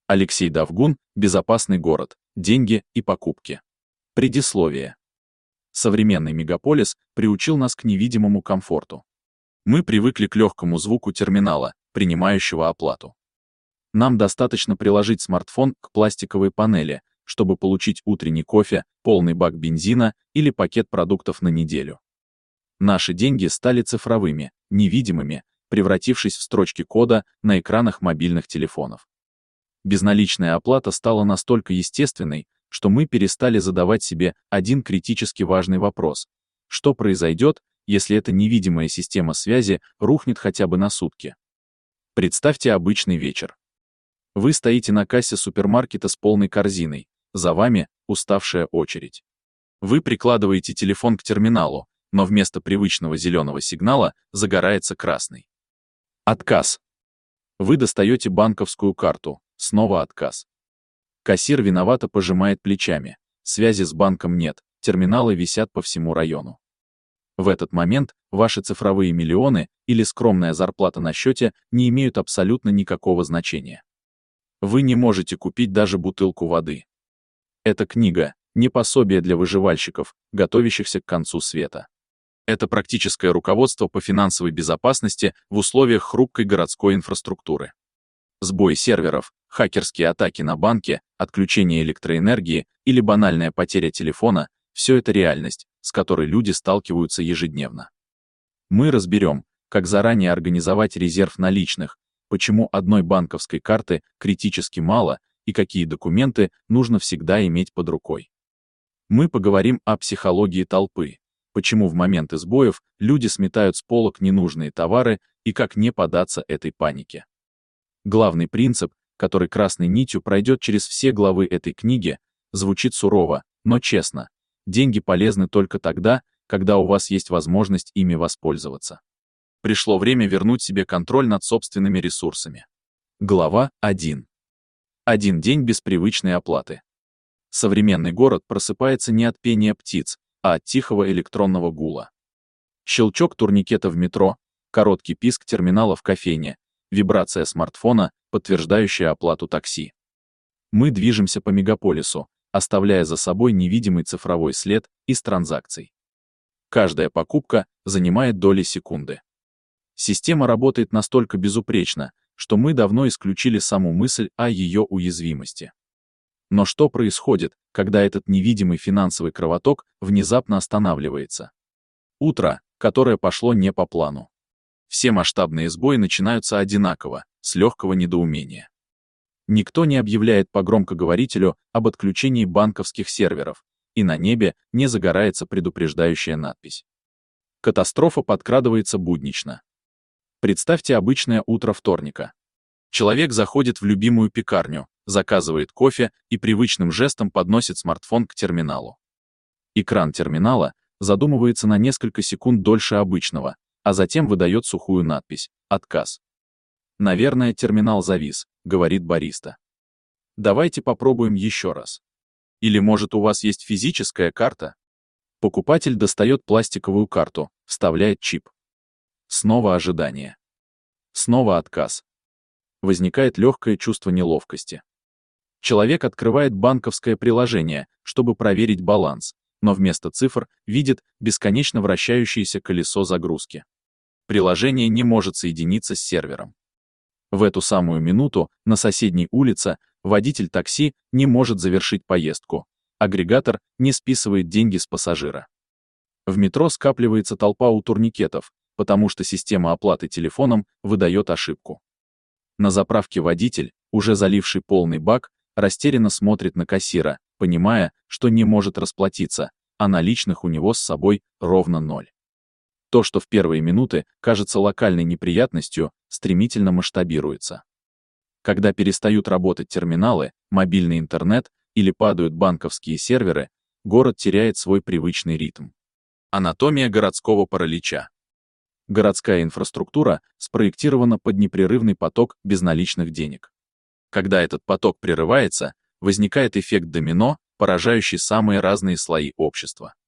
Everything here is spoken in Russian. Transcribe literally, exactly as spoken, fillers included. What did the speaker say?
Алексей Довгун, «Безопасный город. Деньги и покупки». Предисловие. Современный мегаполис приучил нас к невидимому комфорту. Мы привыкли к легкому звуку терминала, принимающего оплату. Нам достаточно приложить смартфон к пластиковой панели, чтобы получить утренний кофе, полный бак бензина или пакет продуктов на неделю. Наши деньги стали цифровыми, невидимыми, превратившись в строчки кода на экранах мобильных телефонов. Безналичная оплата стала настолько естественной, что мы перестали задавать себе один критически важный вопрос: что произойдет, если эта невидимая система связи рухнет хотя бы на сутки? Представьте обычный вечер. Вы стоите на кассе супермаркета с полной корзиной, за вами уставшая очередь. Вы прикладываете телефон к терминалу, но вместо привычного зеленого сигнала загорается красный. Отказ. Вы достаете банковскую карту, снова отказ. Кассир виновато пожимает плечами, связи с банком нет, терминалы висят по всему району. В этот момент ваши цифровые миллионы или скромная зарплата на счете не имеют абсолютно никакого значения. Вы не можете купить даже бутылку воды. Эта книга — не пособие для выживальщиков, готовящихся к концу света. Это практическое руководство по финансовой безопасности в условиях хрупкой городской инфраструктуры. Сбой серверов, хакерские атаки на банки, отключение электроэнергии или банальная потеря телефона — все это реальность, с которой люди сталкиваются ежедневно. Мы разберем, как заранее организовать резерв наличных, почему одной банковской карты критически мало и какие документы нужно всегда иметь под рукой. Мы поговорим о психологии толпы, почему в моменты сбоев люди сметают с полок ненужные товары и как не поддаться этой панике. Главный принцип, который красной нитью пройдет через все главы этой книги, звучит сурово, но честно: деньги полезны только тогда, когда у вас есть возможность ими воспользоваться. Пришло время вернуть себе контроль над собственными ресурсами. Глава один. Один день без привычной оплаты. Современный город просыпается не от пения птиц, а от тихого электронного гула. Щелчок турникета в метро, короткий писк терминала в кофейне, вибрация смартфона, подтверждающая оплату такси. Мы движемся по мегаполису, оставляя за собой невидимый цифровой след из транзакций. Каждая покупка занимает доли секунды. Система работает настолько безупречно, что мы давно исключили саму мысль о ее уязвимости. Но что происходит, когда этот невидимый финансовый кровоток внезапно останавливается? Утро, которое пошло не по плану. Все масштабные сбои начинаются одинаково, с легкого недоумения. Никто не объявляет по громкоговорителю об отключении банковских серверов, и на небе не загорается предупреждающая надпись. Катастрофа подкрадывается буднично. Представьте обычное утро вторника. Человек заходит в любимую пекарню, заказывает кофе и привычным жестом подносит смартфон к терминалу. Экран терминала задумывается на несколько секунд дольше обычного, а затем выдает сухую надпись «Отказ». «Наверное, терминал завис», — говорит бариста. «Давайте попробуем еще раз. Или, может, у вас есть физическая карта?» Покупатель достает пластиковую карту, вставляет чип. Снова ожидание. Снова отказ. Возникает легкое чувство неловкости. Человек открывает банковское приложение, чтобы проверить баланс, но вместо цифр видит бесконечно вращающееся колесо загрузки. Приложение не может соединиться с сервером. В эту самую минуту на соседней улице водитель такси не может завершить поездку, агрегатор не списывает деньги с пассажира. В метро скапливается толпа у турникетов, потому что система оплаты телефоном выдает ошибку. На заправке водитель, уже заливший полный бак, растерянно смотрит на кассира, понимая, что не может расплатиться, а наличных у него с собой ровно ноль. То, что в первые минуты кажется локальной неприятностью, стремительно масштабируется. Когда перестают работать терминалы, мобильный интернет или падают банковские серверы, город теряет свой привычный ритм. Анатомия городского паралича. Городская инфраструктура спроектирована под непрерывный поток безналичных денег. Когда этот поток прерывается, возникает эффект домино, поражающий самые разные слои общества.